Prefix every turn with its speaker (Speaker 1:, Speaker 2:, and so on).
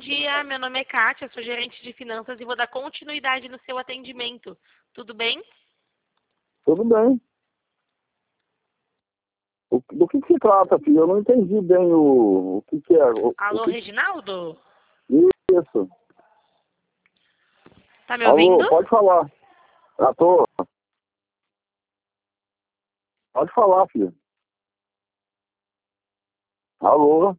Speaker 1: dia, meu nome é Kátia, sou gerente de finanças e vou dar continuidade no seu atendimento. Tudo bem?
Speaker 2: Tudo bem. Do que se trata, filho? Eu não entendi bem o que é.
Speaker 1: Alô, Reginaldo?
Speaker 2: Isso.
Speaker 1: Tá me ouvindo?
Speaker 2: Alô, pode falar. Já tô. Pode falar, filho. Alô?